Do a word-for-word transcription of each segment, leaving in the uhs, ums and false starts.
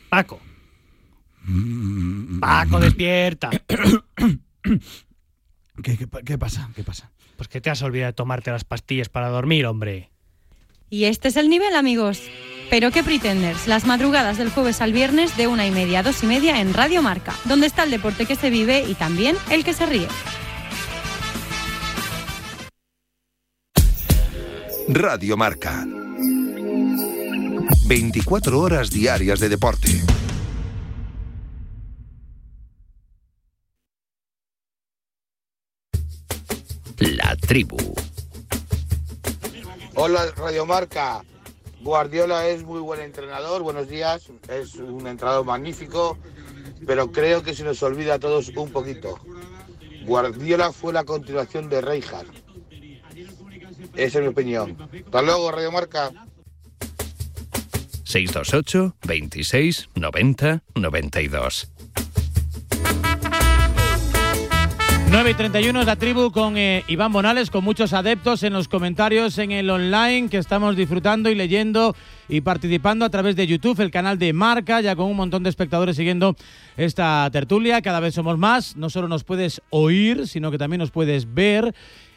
Paco. Paco, despierta. ¿Qué, qué, ¿Qué pasa? ¿Qué pasa? Pues que te has olvidado de tomarte las pastillas para dormir, hombre. Y este es el nivel, amigos. Pero qué Pretenders, las madrugadas del jueves al viernes de una y media a dos y media en Radio Marca, donde está el deporte que se vive y también el que se ríe. Radio Marca. veinticuatro horas diarias de deporte. La tribu. Hola, Radio Marca. Guardiola es muy buen entrenador, buenos días, es un entrenador magnífico, pero creo que se nos olvida a todos un poquito. Guardiola fue la continuación de Rijkaard. Esa es mi opinión. Hasta luego, Radio Marca. seis dos ocho, veintiséis, noventa, noventa y dos. nueve y treinta y uno es la tribu con eh, Iván Bonales, con muchos adeptos en los comentarios en el online que estamos disfrutando y leyendo y participando a través de YouTube, el canal de Marca, ya con un montón de espectadores siguiendo esta tertulia. Cada vez somos más, no solo nos puedes oír, sino que también nos puedes ver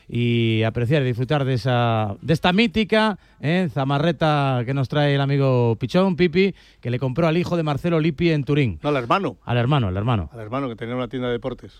y apreciar y disfrutar de esa de esta mítica eh, zamarreta que nos trae el amigo Pichón, Pipi, que le compró al hijo de Marcelo Lippi en Turín. No, al hermano. Al hermano, al hermano. Al hermano, que tenía una tienda de deportes.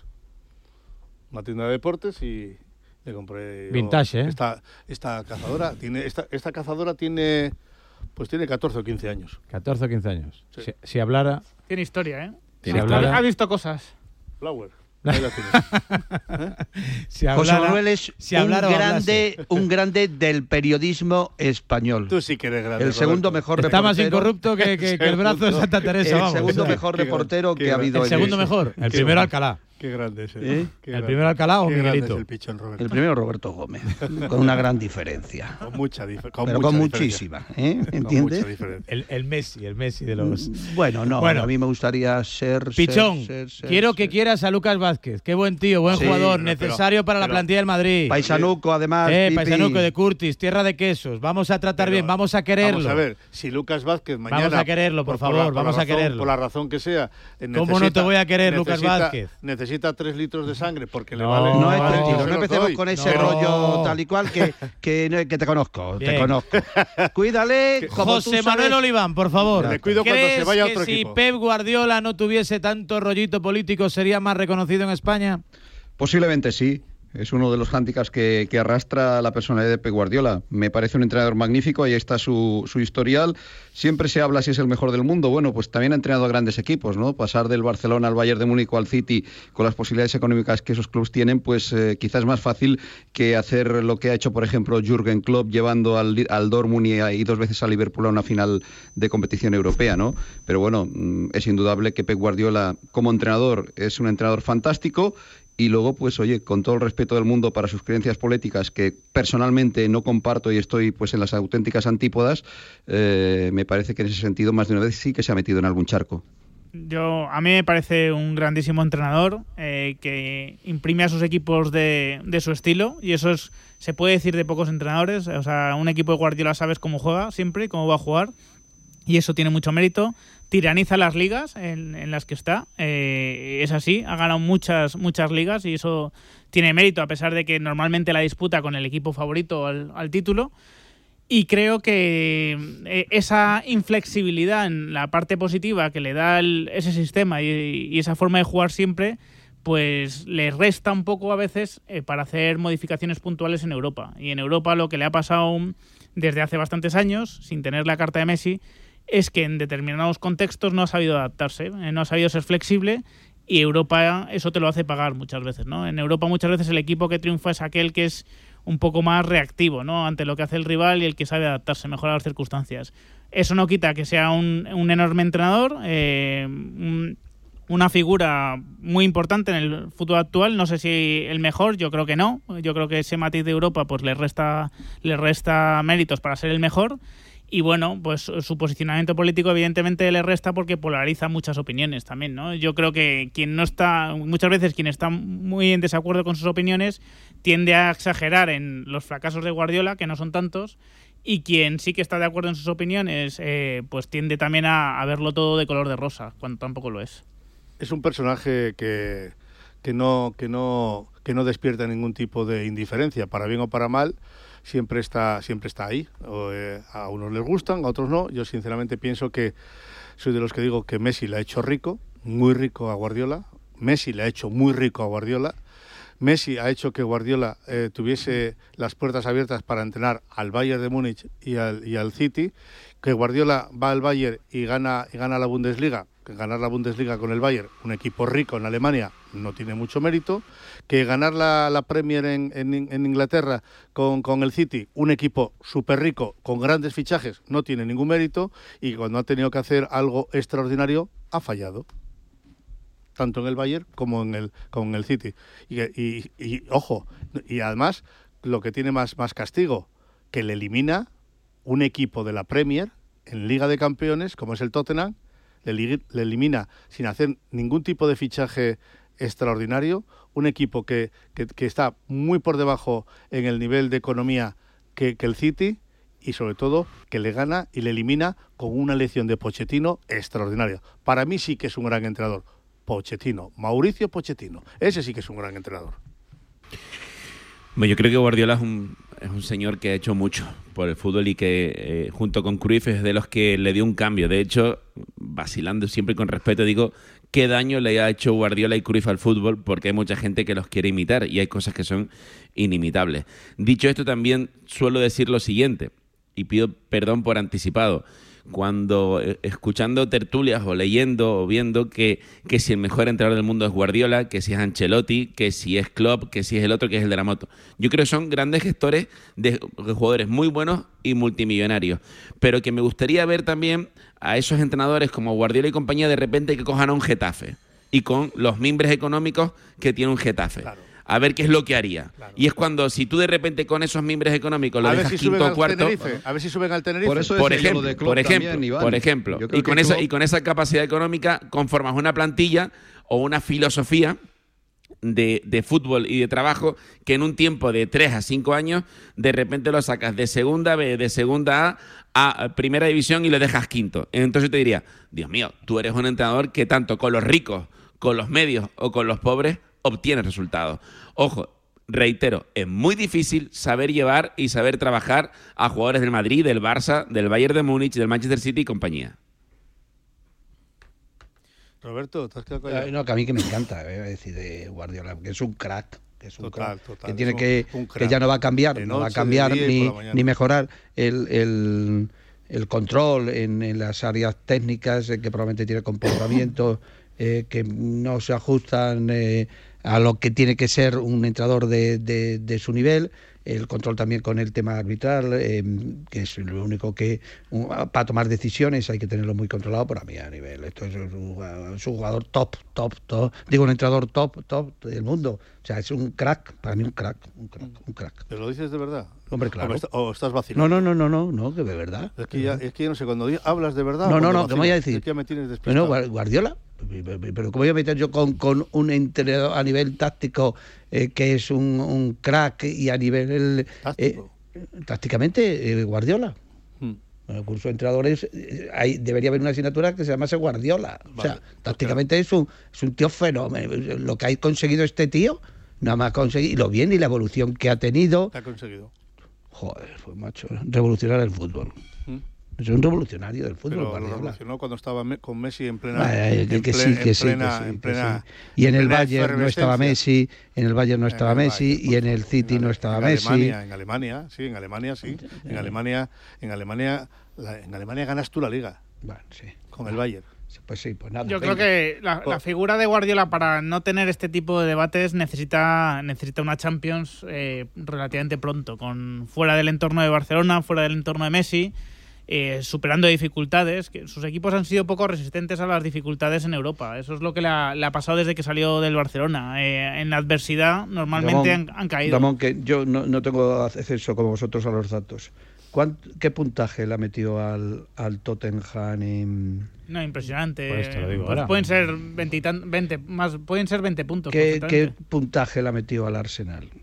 Una tienda de deportes y le compré... Vintage, ¿eh? Esta, esta cazadora tiene... Esta, esta cazadora tiene... Pues tiene catorce o quince años. catorce o quince años. Sí. Si, si hablara... Tiene historia, ¿eh? Si hablara... Ha visto cosas. Flower. Ahí la tienes. ¿Eh? Si José hablara, Manuel es si un, hablara grande, un grande del periodismo español. Tú sí que eres grande, el segundo Roberto. mejor Está reportero. más incorrupto que, que, que el brazo de Santa Teresa, El vamos. segundo O sea, mejor qué reportero grande, que ha habido El en segundo esto. mejor. El Qué primero grande. Alcalá. Qué grande es. ¿Eh? ¿El primero Alcalá o Qué grande Miguelito? es el pichón, Roberto. El primero Roberto Gómez, con una gran diferencia. Con mucha diferencia. Pero con muchísima, ¿eh? ¿Entiendes? El, el Messi, el Messi de los... Bueno, no, Bueno. a mí me gustaría ser... Pichón, ser, ser, ser, quiero ser. que quieras a Lucas Vázquez. Qué buen tío, buen Sí, jugador, pero- necesario para la pero- plantilla del Madrid. Paisanuco, además, Eh, Pipi. Paisanuco de Curtis, tierra de quesos. Vamos a tratar Pero bien, vamos a quererlo. Vamos a ver, si Lucas Vázquez mañana... Vamos a quererlo, por favor, la- vamos la a razón- quererlo. Por la razón que sea. eh, ¿Cómo no te voy a querer, Lucas necesita- Vázquez? Necesita tres litros de sangre porque le No, vale... No, le es vale, tranquilo, yo no se los empecemos doy. con ese No. rollo tal y cual que, que, que te conozco, Bien. te conozco. Cuídale, como José tú Manuel sabes. Oliván, por favor. Le cuido cuando ¿Crees se vaya a que otro si equipo? Pep Guardiola no tuviese tanto rollito político sería más reconocido en España? Posiblemente sí. Es uno de los hándicaps que, que arrastra la personalidad de Pep Guardiola. Me parece un entrenador magnífico, ahí está su, su historial. Siempre se habla si es el mejor del mundo. Bueno, pues también ha entrenado a grandes equipos, ¿no? Pasar del Barcelona al Bayern de Múnich o al City con las posibilidades económicas que esos clubes tienen, pues eh, quizás es más fácil que hacer lo que ha hecho, por ejemplo, Jürgen Klopp llevando al, al Dortmund y, y dos veces a Liverpool a una final de competición europea, ¿no? Pero bueno, es indudable que Pep Guardiola como entrenador es un entrenador fantástico. Y luego, pues oye, con todo el respeto del mundo para sus creencias políticas, que personalmente no comparto y estoy pues en las auténticas antípodas, eh, me parece que en ese sentido más de una vez sí que se ha metido en algún charco. Yo, a mí me parece un grandísimo entrenador eh, que imprime a sus equipos de, de su estilo, y eso es se puede decir de pocos entrenadores. O sea, un equipo de Guardiola sabes cómo juega siempre, cómo va a jugar, y eso tiene mucho mérito. Tiraniza las ligas en, en las que está, eh, es así, ha ganado muchas muchas ligas y eso tiene mérito, a pesar de que normalmente la disputa con el equipo favorito al, al título. Y creo que eh, esa inflexibilidad en la parte positiva que le da el, ese sistema y, y esa forma de jugar siempre, pues le resta un poco a veces eh, para hacer modificaciones puntuales en Europa. Y en Europa lo que le ha pasado desde hace bastantes años, sin tener la carta de Messi, es que en determinados contextos no ha sabido adaptarse, eh, no ha sabido ser flexible, y Europa eso te lo hace pagar muchas veces, ¿no? En Europa muchas veces el equipo que triunfa es aquel que es un poco más reactivo, ¿no? Ante lo que hace el rival, y el que sabe adaptarse mejor a las circunstancias. Eso no quita que sea un, un enorme entrenador, eh, un, una figura muy importante en el fútbol actual. No sé si el mejor, yo creo que no. Yo creo que ese matiz de Europa pues le resta, le resta méritos para ser el mejor. Y bueno, pues su posicionamiento político evidentemente le resta porque polariza muchas opiniones también, ¿no? Yo creo que quien no está, muchas veces quien está muy en desacuerdo con sus opiniones tiende a exagerar en los fracasos de Guardiola, que no son tantos, Y quien sí que está de acuerdo en sus opiniones, eh, pues tiende también a, a verlo todo de color de rosa, cuando tampoco lo es. Es un personaje que, que, no, que, no, que no despierta ningún tipo de indiferencia, para bien o para mal, siempre está, siempre está ahí. O, eh, a unos les gustan, a otros no. Yo sinceramente pienso que soy de los que digo que Messi le ha hecho rico, muy rico a Guardiola. Messi le ha hecho muy rico a Guardiola. Messi ha hecho que Guardiola eh, tuviese las puertas abiertas para entrenar al Bayern de Múnich y al, y al City, que Guardiola va al Bayern y gana, y gana la Bundesliga, que ganar la Bundesliga con el Bayern, un equipo rico en Alemania, no tiene mucho mérito, que ganar la, la Premier en, en, en Inglaterra con, con el City, un equipo súper rico, con grandes fichajes, no tiene ningún mérito, y cuando ha tenido que hacer algo extraordinario, ha fallado. Tanto en el Bayern como en el, como en el City. Y, y, y, ojo, y además, lo que tiene más, más castigo, que le elimina un equipo de la Premier en Liga de Campeones, como es el Tottenham, le, le elimina sin hacer ningún tipo de fichaje extraordinario, un equipo que, que, que está muy por debajo en el nivel de economía que, que el City, y sobre todo que le gana y le elimina con una elección de Pochettino extraordinaria. Para mí sí que es un gran entrenador. Pochettino, Mauricio Pochettino. Ese sí que es un gran entrenador. Bueno, yo creo que Guardiola es un, es un señor que ha hecho mucho por el fútbol y que eh, junto con Cruyff es de los que le dio un cambio. De hecho, vacilando siempre con respeto, digo qué daño le ha hecho Guardiola y Cruyff al fútbol, porque hay mucha gente que los quiere imitar y hay cosas que son inimitables. Dicho esto, también suelo decir lo siguiente, y pido perdón por anticipado. Cuando eh, escuchando tertulias o leyendo o viendo que, que si el mejor entrenador del mundo es Guardiola, que si es Ancelotti, que si es Klopp, que si es el otro, que es el de la moto. Yo creo que son grandes gestores de, de jugadores muy buenos y multimillonarios, pero que me gustaría ver también a esos entrenadores como Guardiola y compañía de repente que cojan a un Getafe y con los mimbres económicos que tiene un Getafe. Claro. A ver qué es lo que haría. Claro. Y es cuando, si tú de repente con esos mimbres económicos lo a dejas si quinto o cuarto... Tenerife, a ver si suben al Tenerife. Por, eso por ejemplo, de por ejemplo, también, por ejemplo y, con esa, Klopp... y con esa capacidad económica conformas una plantilla o una filosofía de, de fútbol y de trabajo que en un tiempo de tres a cinco años de repente lo sacas de segunda B, de segunda A a primera división y lo dejas quinto. Entonces te diría, Dios mío, tú eres un entrenador que tanto con los ricos, con los medios o con los pobres obtienes resultados. Ojo, reitero, es muy difícil saber llevar y saber trabajar a jugadores del Madrid, del Barça, del Bayern de Múnich, del Manchester City y compañía. Roberto, ¿te has quedado callado? No, que a mí que me encanta, eh, decir, de Guardiola, que es un crack. Que es un total, crack, total. que tiene un, que, un que ya no va a cambiar, de no va a noche, cambiar ni, ni mejorar el, el, el control en, en las áreas técnicas, eh, que probablemente tiene comportamientos eh, que no se ajustan eh, a lo que tiene que ser un entrenador de, de, de su nivel. El control también con el tema arbitral, eh, que es lo único que un, para tomar decisiones hay que tenerlo muy controlado. Pero a mí a nivel, esto es un, es un jugador top, top, top, digo un entrenador top, top del mundo. O sea, es un crack, para mí un crack, un crack, un crack. ¿Te lo dices de verdad? Hombre, claro. ¿O, está, o estás vacilando? No, no, no, no, no, no, que de verdad. Es que ya, es que ya no sé, cuando hablas de verdad... No, no, no, ¿qué me voy a decir? Es que ya me tienes despistado. Bueno, Guardiola, pero ¿cómo voy a meter yo con, con un entrenador a nivel táctico eh, que es un, un crack y a nivel... Eh, tácticamente, eh, Guardiola. Hmm. En el curso de entrenadores eh, hay, debería haber una asignatura que se llamase Guardiola. Vale, o sea, tácticamente es un, es un tío fenómeno. Lo que ha conseguido este tío, nada más conseguido, y lo bien y la evolución que ha tenido... ¿Qué ha conseguido? Joder, pues macho, revolucionar el fútbol. ¿Mm? Es un revolucionario del fútbol. Pero lo revolucionó cuando estaba con Messi en plena... Ay, que, en que, ple, sí, que, en sí, plena, que sí, en plena, que sí. Y en, en el Bayern no estaba Messi, en el Bayern no estaba Messi, Bayern, y en el City en, no estaba en Messi. Alemania, en Alemania, sí, en Alemania, sí. En Alemania, en Alemania, la, en Alemania ganas tú la Liga. Bueno, sí. Con el Bayern. Pues sí, pues nada. Yo venga. creo que la, la figura de Guardiola, para no tener este tipo de debates, necesita, necesita una Champions eh, relativamente pronto, con fuera del entorno de Barcelona, fuera del entorno de Messi, eh, superando dificultades. Que sus equipos han sido poco resistentes a las dificultades en Europa. Eso es lo que le ha, le ha pasado desde que salió del Barcelona. Eh, en la adversidad normalmente Ramón, han, han caído. Ramón, que yo no, no tengo acceso como vosotros a los datos. ¿Qué puntaje le ha metido al, al Tottenham en...? No, impresionante. Pues te lo digo pues ahora. Pueden ser veinte, veinte, más, pueden ser veinte puntos. ¿Qué, ¿Qué puntaje le ha metido al Arsenal?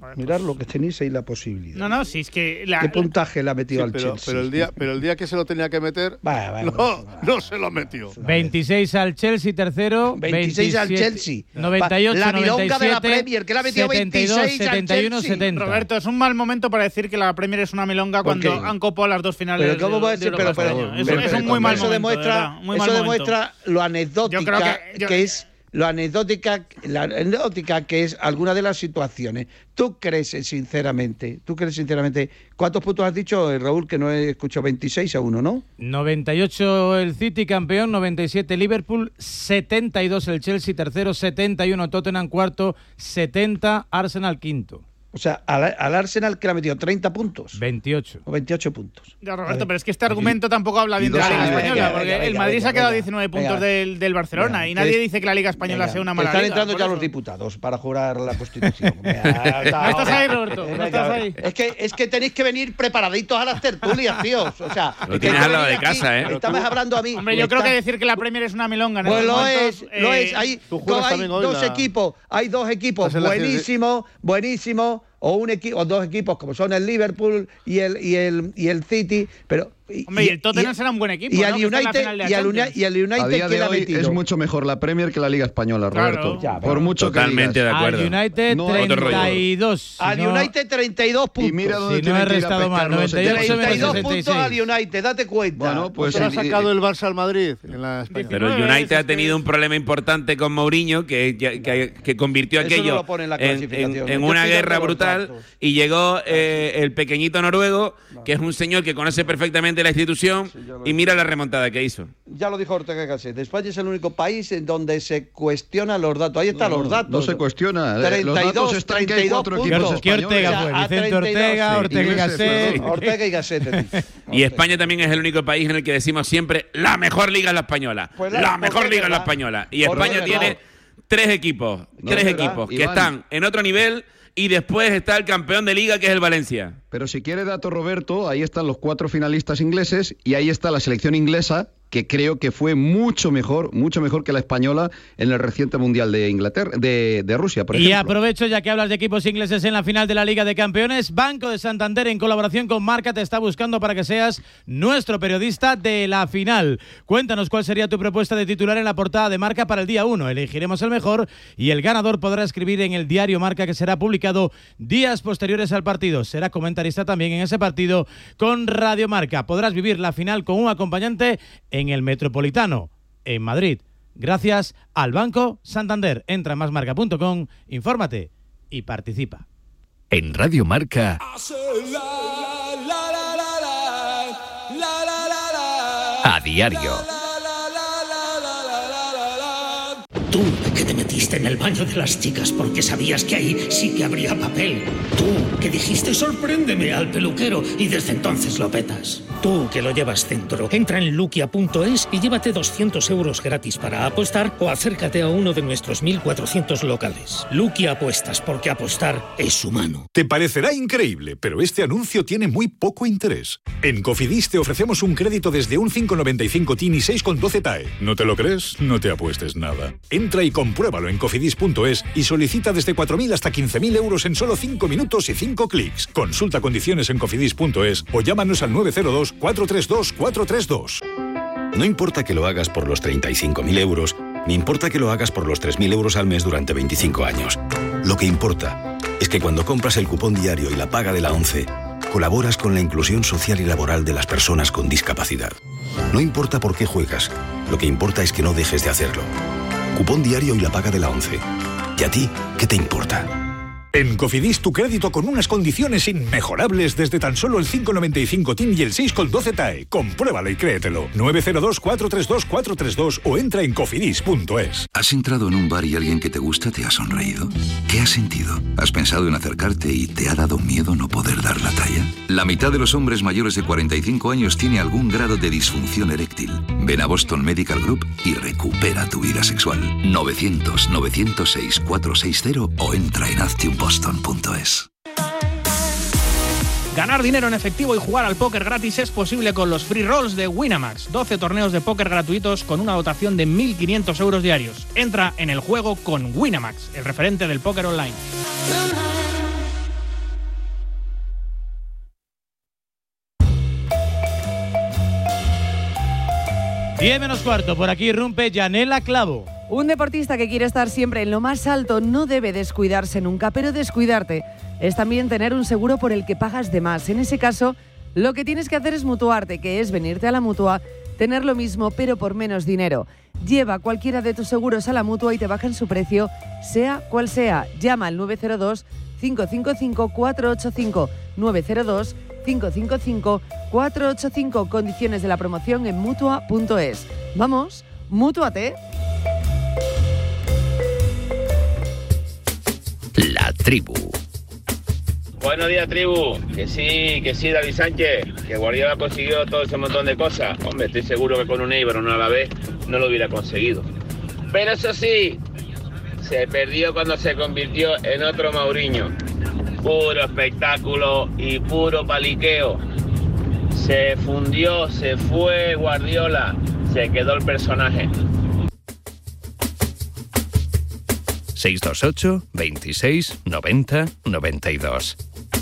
Mirar lo que tenéis ahí la posibilidad. No, no, si es que... La, ¿Qué puntaje le ha metido Sí, al pero, Chelsea? pero el día, pero el día que se lo tenía que meter, Vaya, vaya, no, vaya. no se lo metió. veintiséis al Chelsea, tercero. veintiséis al veintisiete, Chelsea. noventa y ocho, La milonga noventa y siete, de la Premier, que le ha metido setenta y dos, veintiséis al setenta y uno, Chelsea. setenta. Roberto, es un mal momento para decir que la Premier es una milonga ¿Por cuando qué? han copado las dos finales. Pero cómo de- va a de decir, Europa pero, este pero, año. Es, pero, es pero, un muy mal eso momento, demuestra, de verdad, muy eso mal momento. demuestra lo anecdótica Yo creo que- yo- que es lo anecdótica, la anecdótica que es alguna de las situaciones. ¿Tú crees sinceramente, tú crees sinceramente, cuántos puntos has dicho, eh, Raúl, que no he escuchado? veintiséis a uno, ¿no? noventa y ocho el City, campeón. noventa y siete Liverpool. setenta y dos el Chelsea, tercero. setenta y uno Tottenham, cuarto. setenta Arsenal, quinto. O sea, al, al Arsenal que le ha metido treinta puntos. veintiocho. O veintiocho puntos. Ya, Roberto, pero es que este argumento tampoco habla bien de la dos- Liga venga, Española, venga, porque venga, el Madrid venga, se ha quedado venga. diecinueve puntos Venga. del, del Barcelona Venga, y nadie que- dice que la Liga Española Venga, sea una que mala están liga. entrando por ya eso. los diputados para jurar la Constitución. Venga, No estás ahí, Roberto, no Venga, estás ahí. Es que, es que tenéis que venir preparaditos a las tertulias, tíos. O sea, Lo que tienes hay al lado venir de aquí, casa, ¿eh? me Estabas hablando a mí. Hombre, yo creo Está- que decir que la Premier es una milonga en Pues estos lo momentos, es, lo eh, es. Hay, Tú juras hay también hoy dos la- equipos, hay dos equipos Estás en la- buenísimos, buenísimos, o un equipo, o dos equipos como son el Liverpool y el y el y el City, pero y, Hombre, y el Tottenham será un buen equipo, y ¿no? al Que está en la United final de la y al, Champions. Uni- y al United A día ¿quién de ha hoy metido? es mucho mejor la Premier que la Liga Española, Claro. Roberto. Ya, Por mucho que Totalmente digas. de acuerdo. Al United, No, otro rollo. treinta y dos. Si Al no- United treinta y dos puntos. Y mira dónde Si no tienen he que ir a restado mal, pescar los noventa y ocho equipos menos treinta y dos sesenta y puntos seis. al United, date cuenta. Bueno, pues ¿Se lo ha el- sacado el Barça al Madrid en la Española? Pero el diecinueve, United ha es que tenido es- un problema importante con Mourinho que, que, que- que convirtió Eso no aquello lo pone en la en, clasificación. en- en Yo una estoy guerra dando los brutal datos. y llegó eh, el pequeñito noruego, que es un señor que conoce perfectamente la institución y mira la remontada que hizo. Ya lo dijo Ortega Gasset. España es el único país en donde se cuestionan los datos. Ahí están No, los datos. no se cuestiona. treinta y Los datos dos, están que hay treinta y dos cuatro puntos. equipos ¿Qué Ortega españoles. fue? O sea, a Vicente treinta y dos, Ortega, sí. Ortega y Ingleses, Gasset. perdón. Ortega y Gasset. Y España también es el único país en el que decimos siempre la mejor liga es la española. Pues la, la- mejor pues liga es la verdad. española. Y Pues España verdad. tiene tres equipos, No, tres es verdad, equipos que Iván. están en otro nivel y después está el campeón de liga que es el Valencia. Pero si quiere dato Roberto, ahí están los cuatro finalistas ingleses y ahí está la selección inglesa, que creo que fue mucho mejor, mucho mejor que la española en el reciente Mundial de Inglaterra, de, de Rusia, por Y ejemplo. aprovecho, ya que hablas de equipos ingleses en la final de la Liga de Campeones, Banco de Santander, en colaboración con Marca, te está buscando para que seas nuestro periodista de la final. Cuéntanos cuál sería tu propuesta de titular en la portada de Marca para el día uno. Elegiremos el mejor y el ganador podrá escribir en el diario Marca, que será publicado días posteriores al partido. Será comentarista también en ese partido con Radio Marca. Podrás vivir la final con un acompañante en el Metropolitano, en Madrid. Gracias al Banco Santander. Entra en masmarca punto com, infórmate y participa. En Radio Marca, a diario. Tú, que te metiste en el baño de las chicas porque sabías que ahí sí que habría papel. Tú, que dijiste sorpréndeme al peluquero y desde entonces lo petas. Tú, que lo llevas dentro. Entra en luquia punto es y llévate doscientos euros gratis para apostar o acércate a uno de nuestros mil cuatrocientos locales. Luquia Apuestas, porque apostar es humano. Te parecerá increíble, pero este anuncio tiene muy poco interés. En Cofidis te ofrecemos un crédito desde un cinco coma noventa y cinco T I N y seis coma doce T A E. ¿No te lo crees? No te apuestes nada. Entra y compruébalo en cofidis punto es y solicita desde cuatro mil hasta quince mil euros en solo cinco minutos y cinco clics. Consulta condiciones en cofidis punto es o llámanos al nueve cero dos, cuatro tres dos, cuatro tres dos. No importa que lo hagas por los treinta y cinco mil euros, ni importa que lo hagas por los tres mil euros al mes durante veinticinco años. Lo que importa es que cuando compras el cupón diario y la paga de la ONCE, colaboras con la inclusión social y laboral de las personas con discapacidad. No importa por qué juegas, lo que importa es que no dejes de hacerlo. Cupón diario y la paga de la ONCE. ¿Y a ti qué te importa? En Cofidis tu crédito con unas condiciones inmejorables desde tan solo el cinco coma noventa y cinco T I N y el seis coma doce T A E. Compruébalo y créetelo. nueve cero dos, cuatro tres dos, cuatro tres dos o entra en cofidis punto es. ¿Has entrado en un bar y alguien que te gusta te ha sonreído? ¿Qué has sentido? ¿Has pensado en acercarte y te ha dado miedo no poder dar la talla? La mitad de los hombres mayores de cuarenta y cinco años tiene algún grado de disfunción eréctil. Ven a Boston Medical Group y recupera tu vida sexual. novecientos, novecientos seis, cuatrocientos sesenta o entra en actium boston punto es. Ganar dinero en efectivo y jugar al póker gratis es posible con los free rolls de Winamax. doce torneos de póker gratuitos con una dotación de mil quinientos euros diarios. Entra en el juego con Winamax, el referente del póker online. diez menos cuarto, por aquí irrumpe Yanela Clavo. Un deportista que quiere estar siempre en lo más alto no debe descuidarse nunca, pero descuidarte es también tener un seguro por el que pagas de más. En ese caso, lo que tienes que hacer es mutuarte, que es venirte a la Mutua, tener lo mismo pero por menos dinero. Lleva cualquiera de tus seguros a la Mutua y te bajan su precio, sea cual sea. Llama al nueve cero dos, cinco cinco cinco, cuatro ocho cinco, nueve cero dos, cinco cinco cinco, cuatro ocho cinco. Condiciones de la promoción en mutua punto es. Vamos, mútuate. La tribu. Buenos días, tribu. Que sí, que sí, David Sánchez. Que Guardiola consiguió todo ese montón de cosas. Hombre, estoy seguro que con un Eibar o un Alavés no lo hubiera conseguido. Pero eso sí, se perdió cuando se convirtió en otro Mauriño. Puro espectáculo y puro paliqueo. Se fundió, se fue Guardiola, se quedó el personaje. seis dos ocho, veintiséis, noventa, noventa y dos.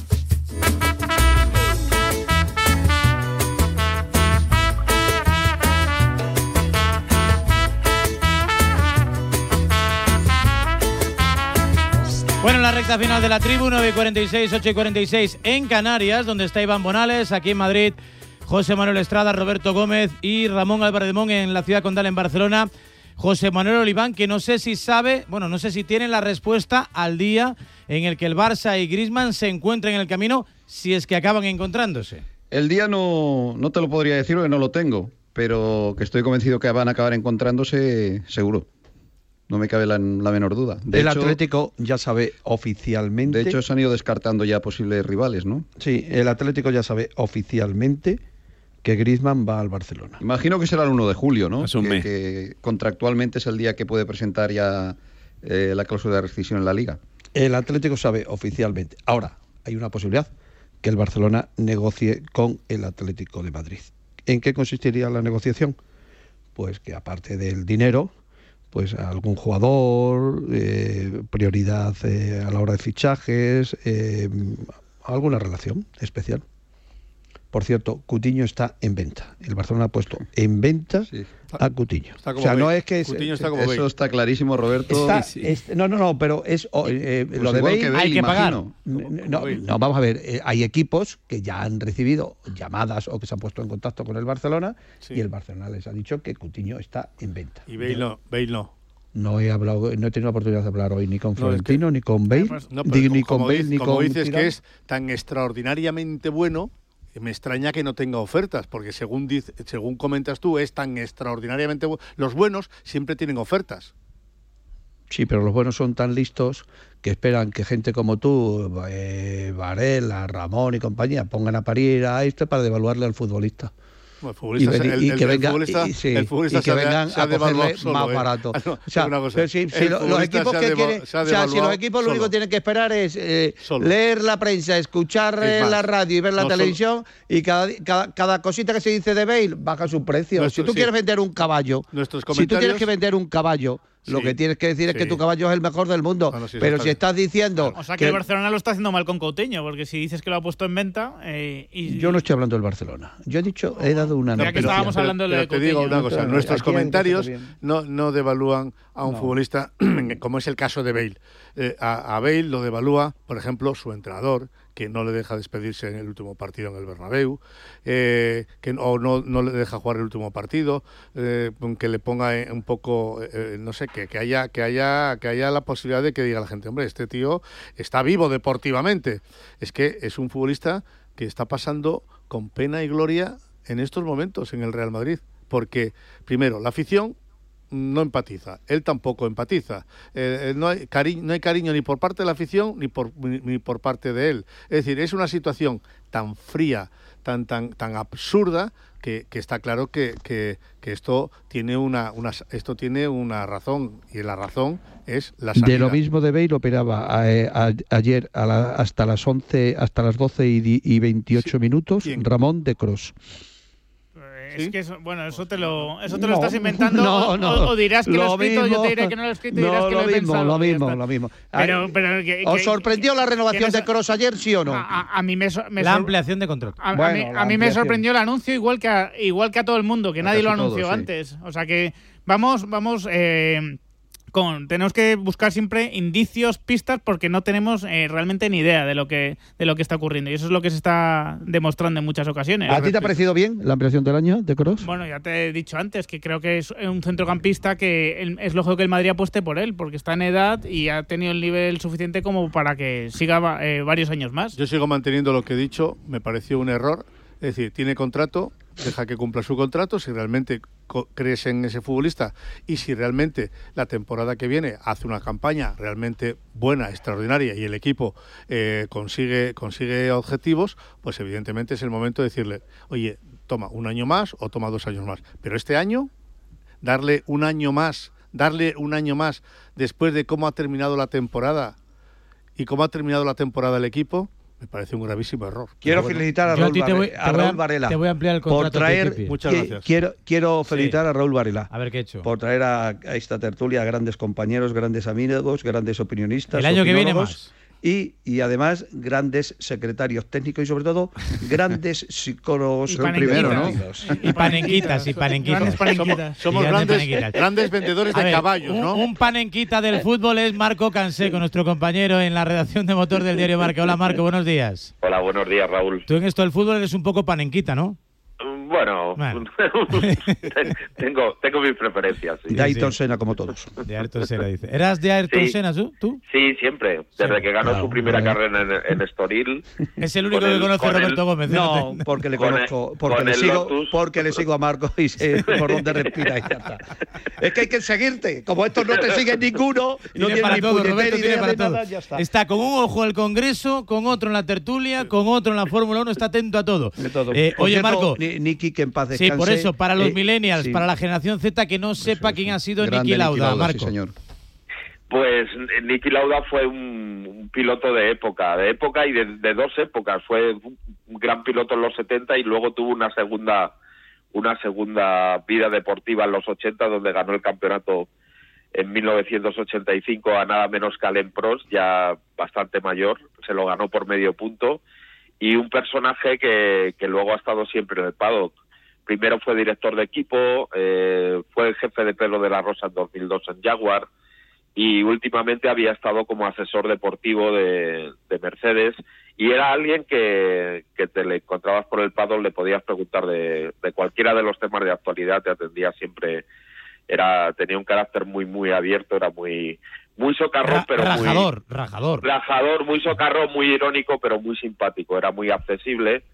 Bueno, en la recta final de la tribu, nueve y cuarenta y seis, ocho y cuarenta y seis en Canarias, donde está Iván Bonales, aquí en Madrid, José Manuel Estrada, Roberto Gómez y Ramón Álvarez de Mon en la ciudad condal en Barcelona. José Manuel Oliván, que no sé si sabe, bueno, no sé si tiene la respuesta al día en el que el Barça y Griezmann se encuentren en el camino, si es que acaban encontrándose. El día no, no te lo podría decir porque no lo tengo, pero que estoy convencido que van a acabar encontrándose seguro. No me cabe la, la menor duda. De el hecho, Atlético ya sabe oficialmente... De hecho, se han ido descartando ya posibles rivales, ¿no? Sí, el Atlético ya sabe oficialmente que Griezmann va al Barcelona. Imagino que será el uno de julio, ¿no? Es un que, mes. que contractualmente es el día que puede presentar ya eh, la cláusula de rescisión en la Liga. El Atlético sabe oficialmente. Ahora, hay una posibilidad, que el Barcelona negocie con el Atlético de Madrid. ¿En qué consistiría la negociación? Pues que aparte del dinero, pues algún jugador, eh, prioridad eh, a la hora de fichajes, eh, alguna relación especial. Por cierto, Coutinho está en venta. El Barcelona ha puesto en venta sí. a Coutinho. Está como o sea, no Bale. es que es, Coutinho está es, como es, Bale. Eso está clarísimo, Roberto. Está, sí, sí. Es, no, no, no, pero es eh, pues lo de Bale, que Bale hay que pagar. imagino. No, no, no, vamos a ver. Eh, hay equipos que ya han recibido llamadas o que se han puesto en contacto con el Barcelona sí. y el Barcelona les ha dicho que Coutinho está en venta. Y Bale no, Bale no. No he hablado, no he tenido la oportunidad de hablar hoy ni con Florentino, no, es que, ni con Bale, no, ni, ni con como Bale, dices, ni como con dices Tirán. Que es tan extraordinariamente bueno. Me extraña que no tenga ofertas, porque según dice, según comentas tú, es tan extraordinariamente bueno. Los buenos siempre tienen ofertas. Sí, pero los buenos son tan listos que esperan que gente como tú, eh, Varela, Ramón y compañía, pongan a parir a este para devaluarle al futbolista. Bueno, el futbolista, y, ven, el, y el, que el venga, futbolista, y, sí, el futbolista y que vengan se ha, a cogerle solo, más ¿eh? barato. Ah, no, o sea, una cosa, pero si, si lo, los equipos que quieren, o sea, si los equipos lo único que tienen que esperar es eh, leer la prensa, escuchar es la radio y ver la no, televisión solo, y cada, cada, cada cosita que se dice de Bale baja su precio. Nuestro, si tú sí. quieres vender un caballo, si tú tienes que vender un caballo, lo sí. que tienes que decir es sí. que tu caballo es el mejor del mundo. Bueno, sí, pero si estás diciendo... O sea que, que el Barcelona lo está haciendo mal con Coutinho, porque si dices que lo ha puesto en venta... Eh, y, yo no estoy hablando del Barcelona. Yo he dicho, he dado una noticia. Ya que estábamos hablando pero, de pero te digo una cosa, no, nuestros comentarios no, no devalúan a un no. futbolista, como es el caso de Bale. Eh, a, a Bale lo devalúa, por ejemplo, su entrenador, que no le deja despedirse en el último partido en el Bernabéu, eh, que o no, no le deja jugar el último partido, eh, que le ponga un poco, eh, no sé, que, que haya que haya que haya la posibilidad de que diga la gente, hombre, este tío está vivo deportivamente. Es que es un futbolista que está pasando con pena y gloria en estos momentos en el Real Madrid, porque primero la afición no empatiza, él tampoco empatiza, eh, no, hay cari- no hay cariño ni por parte de la afición ni por, ni, ni por parte de él. Es decir, es una situación tan fría, tan tan tan absurda que, que está claro que, que, que esto tiene una, una esto tiene una razón, y la razón es la sanidad. De lo mismo de Bale operaba a, a, ayer a la, hasta las once, hasta las doce y, y veintiocho sí. minutos ¿Quién? Ramón de Cros. Es que eso, bueno, eso te lo, eso te lo No, estás inventando no, o, no. o, o dirás que lo, Lo he escrito, mismo. yo te diré que no lo he escrito y No, dirás que lo, lo he mismo, pensado. lo y ya mismo, está. lo mismo. Pero, Ay, pero que- ¿Os que- sorprendió la renovación que- de Kroos ayer, sí o no? A, a- a mí me, so- me La sor- ampliación de contrato. A, a Bueno, mí, la a mí me ampliación. sorprendió el anuncio igual que a, igual que a todo el mundo, que A nadie lo casi anunció todos, sí. antes. O sea que vamos, vamos, eh, con, tenemos que buscar siempre indicios, pistas, porque no tenemos eh, realmente ni idea de lo que de lo que está ocurriendo. Y eso es lo que se está demostrando en muchas ocasiones. ¿A ti te ha parecido bien la ampliación del año de Kroos? Bueno, ya te he dicho antes que creo que es un centrocampista que el- es lógico que el Madrid apueste por él, porque está en edad y ha tenido el nivel suficiente como para que siga eh, varios años más. Yo sigo manteniendo lo que he dicho, me pareció un error. Es decir, tiene contrato, deja que cumpla su contrato, si realmente co- crees en ese futbolista y si realmente la temporada que viene hace una campaña realmente buena, extraordinaria y el equipo eh, consigue, consigue objetivos, pues evidentemente es el momento de decirle, oye, toma un año más o toma dos años más. Pero este año, darle un año más, darle un año más después de cómo ha terminado la temporada y cómo ha terminado la temporada el equipo, me parece un gravísimo error. Quiero Pero bueno, felicitar a Yo a Raúl, ti te voy- Varela, a te voy a- Raúl Varela te voy a ampliar el por contrato, traer. Pipi. Muchas qui- gracias. Quiero, quiero felicitar Sí. a Raúl Varela A ver qué he hecho. por traer a, a esta tertulia a grandes compañeros, grandes amigos, grandes opinionistas. El año que viene opinólogos, más. Y, y además grandes secretarios técnicos y sobre todo grandes psicólogos Y panenquitas. primero, ¿no? comprometidos. Y panenquitas, y panenquitas. Grandes panenquitas. Somos Y grandes, panenquitas. grandes vendedores A de ver, caballos, un, ¿no? un panenquita del fútbol es Marco Canseco, nuestro compañero en la redacción de Motor del diario Marca. Hola Marco, buenos días. Hola, buenos días, Raúl. Tú en esto del fútbol eres un poco panenquita, ¿no? Bueno, Bueno. tengo, tengo mis preferencias. Sí, De Ayrton Senna, como todos. De Ayrton Senna, dice. ¿Eras de Ayrton Sí. Senna tú? ¿Tú? Sí, siempre. Desde Siempre. que ganó Claro, su primera hombre. carrera en, en Estoril. Es el único Con que el- conoce con Roberto el- Gómez. ¿eh? No, porque le Con el- conozco, porque con le el sigo, Lotus. porque le sigo a Marco y sé por dónde respira y ya está. Es que hay que seguirte. Como estos no te siguen ninguno, no Tiene tienen para ni todo, puñetera Roberto tiene idea para de todo. nada, ya está. Está con un ojo al Congreso, con otro en la tertulia, con otro en la Fórmula uno, está atento a todo. De todo. Eh, Por oye, cierto, Marco. Ni- Niki, que en paz Sí, descanse. por eso, para los Eh, millennials, sí. para la generación Z, que no sepa Eso, quién eso. ha sido Grande Niki Lauda, sí, Marco. señor. Pues eh, Niki Lauda fue un, un piloto de época, de época y de, de dos épocas. Fue un un gran piloto en los setenta y luego tuvo una segunda una segunda vida deportiva en los ochenta, donde ganó el campeonato en mil novecientos ochenta y cinco a nada menos que Alain Prost, ya bastante mayor, se lo ganó por medio punto, y un personaje que, que luego ha estado siempre en el paddock. Primero fue director de equipo, eh, fue el jefe de Pedro de la Rosa en dos mil dos en Jaguar, y últimamente había estado como asesor deportivo de, de Mercedes, y era alguien que, que te le encontrabas por el paddock, le podías preguntar de, de cualquiera de los temas de actualidad, te atendía siempre. Era tenía un carácter muy muy abierto, era muy muy socarrón, Ra- pero rajador, muy rajador. rajador, muy socarrón, muy irónico, pero muy simpático, era muy accesible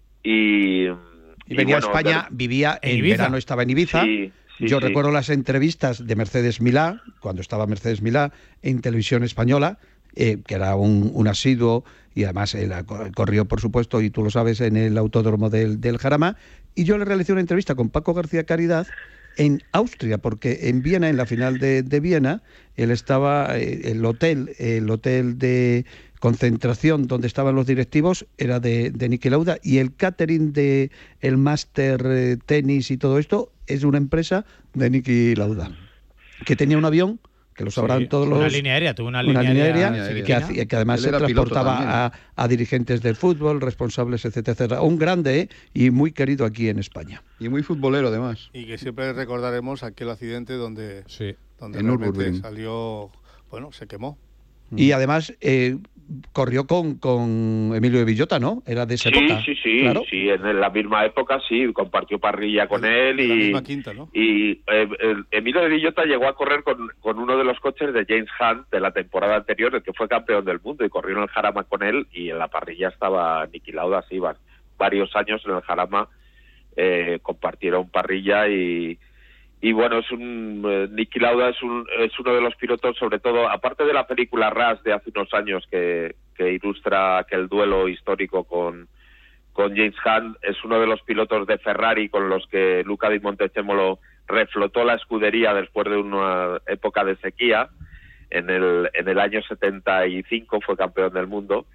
y, Y venía bueno, a España, de- vivía en, En Ibiza. verano, estaba en Ibiza. Sí, sí, Yo sí. recuerdo las entrevistas de Mercedes Milá, cuando estaba Mercedes Milá en televisión española, eh, que era un, un asiduo y además él co- corrió, por supuesto, y tú lo sabes, en el autódromo del, del Jarama. Y yo le realicé una entrevista con Paco García Caridad en Austria, porque en Viena, en la final de, de Viena, él estaba, eh, el hotel, el hotel de concentración donde estaban los directivos era de, de Niki Lauda, y el catering de el máster eh, tenis y todo esto es una empresa de Niki Lauda, que tenía un avión, que lo sabrán Sí, todos los... Una línea aérea, tuvo una, una línea aérea, chiquitina. que, hacía- que además Él se era piloto transportaba también. a, a dirigentes del fútbol, responsables, etcétera, etcétera. Un grande, ¿eh? Y muy querido aquí en España. Y muy futbolero, además. Y que siempre recordaremos aquel accidente donde, Sí. donde En realmente Nürburgring. salió, bueno, se quemó. Y además eh, corrió con, con Emilio de Villota, ¿no? Era de esa Sí, época. sí, sí, Claro. sí, en la misma época sí, compartió parrilla con De- él de la y, misma quinta, ¿no? y eh, el- Emilio de Villota llegó a correr con, con uno de los coches de James Hunt de la temporada anterior, el que fue campeón del mundo, y corrió en el Jarama con él, y en la parrilla estaba Niki Lauda, sí, va- varios años en el Jarama eh, compartieron parrilla y y bueno, es un eh, Niki Lauda es un es uno de los pilotos, sobre todo, aparte de la película Rush de hace unos años que, que ilustra aquel duelo histórico con con James Hunt, es uno de los pilotos de Ferrari con los que Luca Di Montezemolo reflotó la escudería después de una época de sequía. En el en el año setenta y cinco fue campeón del mundo,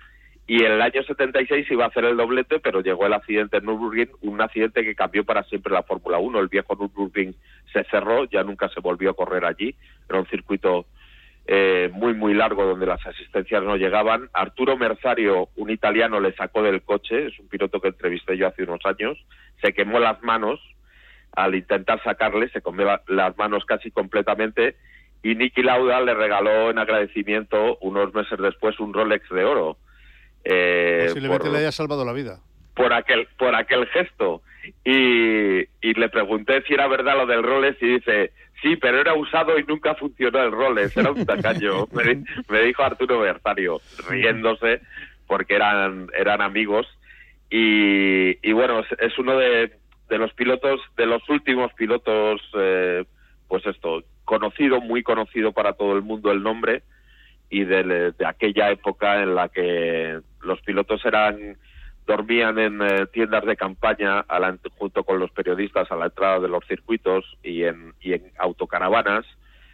y en el año setenta y seis iba a hacer el doblete, pero llegó el accidente en Nürburgring, un accidente que cambió para siempre la Fórmula uno. El viejo Nürburgring se cerró, ya nunca se volvió a correr allí, era un circuito eh, muy muy largo donde las asistencias no llegaban. Arturo Merzario, un italiano, le sacó del coche, es un piloto que entrevisté yo hace unos años, se quemó las manos al intentar sacarle, se comió la, las manos casi completamente, y Niki Lauda le regaló en agradecimiento unos meses después un Rolex de oro. Eh, Posiblemente por, le haya salvado la vida. Por aquel, por aquel gesto. Y, y le pregunté si era verdad lo del Rolex y dice, sí, pero era usado y nunca funcionó el Rolex, era un tacaño. me, me dijo Arturo Berzario, riéndose, porque eran, eran amigos. Y, y bueno, es, es uno de, de los pilotos, de los últimos pilotos, eh, pues esto, conocido, muy conocido para todo el mundo el nombre, y de, de aquella época en la que los pilotos eran dormían en eh, tiendas de campaña a la, junto con los periodistas a la entrada de los circuitos y en, y en autocaravanas,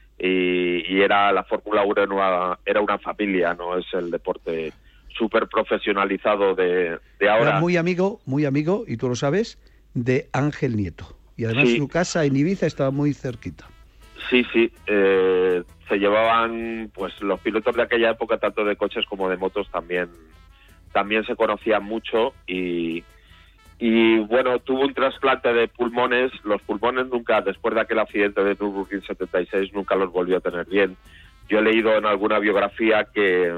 y, y era la Fórmula uno era, era una familia, no es el deporte súper profesionalizado de, de ahora. Era muy amigo, muy amigo, y tú lo sabes, de Ángel Nieto. Y además Sí. su casa en Ibiza estaba muy cerquita. Sí, sí, eh, se llevaban, pues los pilotos de aquella época, tanto de coches como de motos, también también se conocían mucho, y, y bueno, tuvo un trasplante de pulmones. Los pulmones nunca, después de aquel accidente de Nürburgring setenta y seis, nunca los volvió a tener bien. Yo he leído en alguna biografía que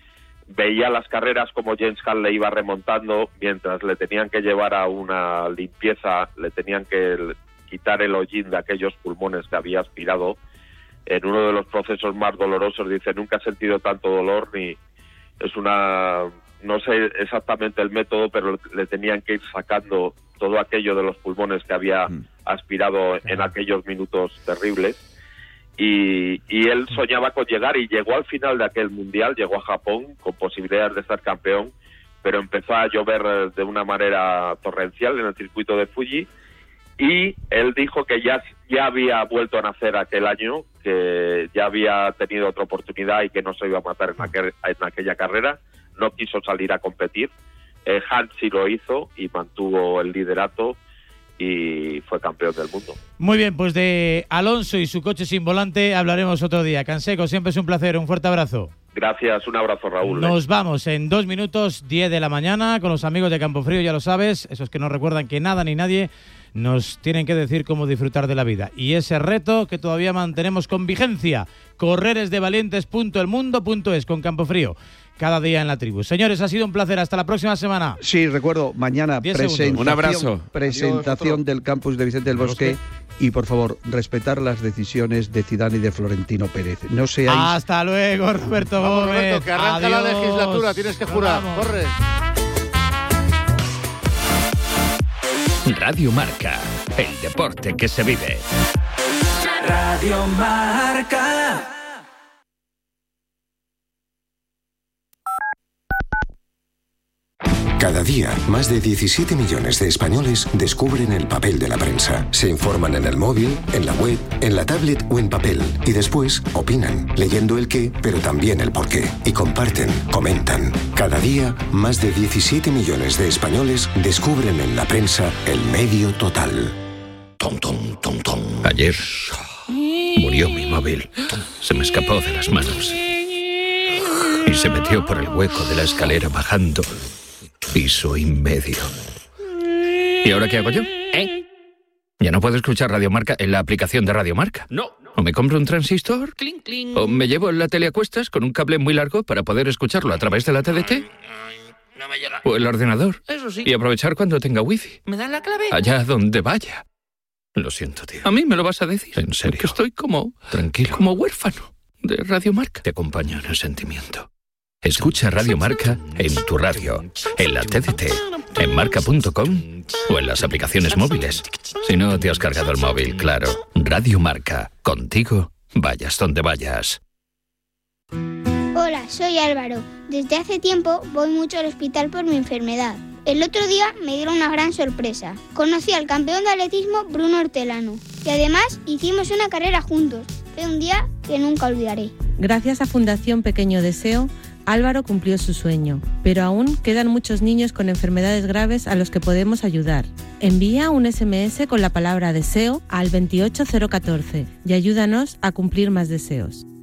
veía las carreras como James Hunt le iba remontando, mientras le tenían que llevar a una limpieza, le tenían que quitar el hollín de aquellos pulmones que había aspirado. En uno de los procesos más dolorosos dice, nunca he sentido tanto dolor, ni es una, no sé exactamente el método, pero le tenían que ir sacando todo aquello de los pulmones que había aspirado en aquellos minutos terribles. Y, y él soñaba con llegar, y llegó al final de aquel mundial, llegó a Japón con posibilidades de ser campeón, pero empezó a llover de una manera torrencial en el circuito de Fuji, y él dijo que ya, ya había vuelto a nacer aquel año, que ya había tenido otra oportunidad y que no se iba a matar en, aquel, en aquella carrera. No quiso salir a competir. eh, Hunt sí lo hizo y mantuvo el liderato y fue campeón del mundo. Muy bien, pues de Alonso y su coche sin volante hablaremos otro día. Canseco, siempre es un placer, un fuerte abrazo. Gracias, un abrazo, Raúl. Nos vamos en dos minutos, diez de la mañana, con los amigos de Campofrío, ya lo sabes, esos que nos recuerdan que nada ni nadie nos tienen que decir cómo disfrutar de la vida. Y ese reto que todavía mantenemos con vigencia, correresdevalientes punto el mundo punto es, con Campofrío, cada día en la tribu. Señores, ha sido un placer, hasta la próxima semana. Sí, recuerdo, mañana presentación, Un abrazo. presentación Adiós, del campus de Vicente del Bosque. Y por favor, respetar las decisiones de Zidane y de Florentino Pérez. No seáis... Hasta luego, Roberto Vamos, Gómez. Roberto, que arranca Adiós. la legislatura, tienes que jurar. Vamos. Corre. Radio Marca, el deporte que se vive. Radio Marca. Cada día, más de diecisiete millones de españoles descubren el papel de la prensa. Se informan en el móvil, en la web, en la tablet o en papel. Y después opinan, leyendo el qué, pero también el por qué. Y comparten, comentan. Cada día, más de diecisiete millones de españoles descubren en la prensa el medio total. Tom, tom, tom, tom. Ayer murió mi móvil. Se me escapó de las manos y se metió por el hueco de la escalera bajando piso y medio. ¿Y ahora qué hago yo? ¿Eh? Ya no puedo escuchar Radio Marca en la aplicación de Radio Marca. No. O me compro un transistor, Cling, cling. o me llevo la tele a cuestas con un cable muy largo para poder escucharlo a través de la T D T, No me llega. o el ordenador, Eso sí. y aprovechar cuando tenga wifi, ¿Me das la clave? allá donde vaya. Lo siento, tío. A mí me lo vas a decir. En serio. Que estoy como... Tranquilo. Como huérfano de Radio Marca. Te acompaño en el sentimiento. Escucha Radio Marca en tu radio, en la T D T, en marca punto com o en las aplicaciones móviles. Si no te has cargado el móvil, claro. Radio Marca. Contigo, vayas donde vayas. Hola, soy Álvaro. Desde hace tiempo voy mucho al hospital por mi enfermedad. El otro día me dieron una gran sorpresa. Conocí al campeón de atletismo Bruno Hortelano y además hicimos una carrera juntos. Fue un día que nunca olvidaré. Gracias a Fundación Pequeño Deseo, Álvaro cumplió su sueño, pero aún quedan muchos niños con enfermedades graves a los que podemos ayudar. Envía un ese eme ese con la palabra deseo al veintiocho cero catorce y ayúdanos a cumplir más deseos.